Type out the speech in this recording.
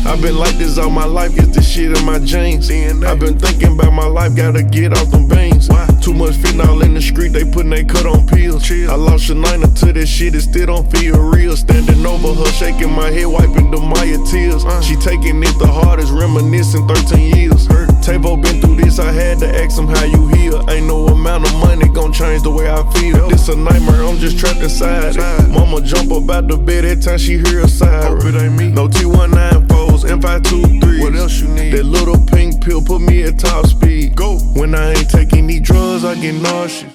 I've been like this all my life, get this shit in my jeans. I've been thinking about my life, gotta get off them beans. Too much fentanyl in the street, they putting they cut on pills. I lost Shanina to this shit, it still don't feel real. Standing over her, shaking my head, wiping the Maya tears. She taking it the hardest, reminiscing 13 years. Tavo been through this, I had to ask him how you heal. Ain't no amount of money gon' change the way I feel. This a nightmare, I'm just trapped inside it. Mama jump up out the bed every time she hear a siren. Hope it ain't me. No T194s, M523s. What else you need? That little pink pill put me at top speed. Go. When I ain't taking these drugs, I get nauseous.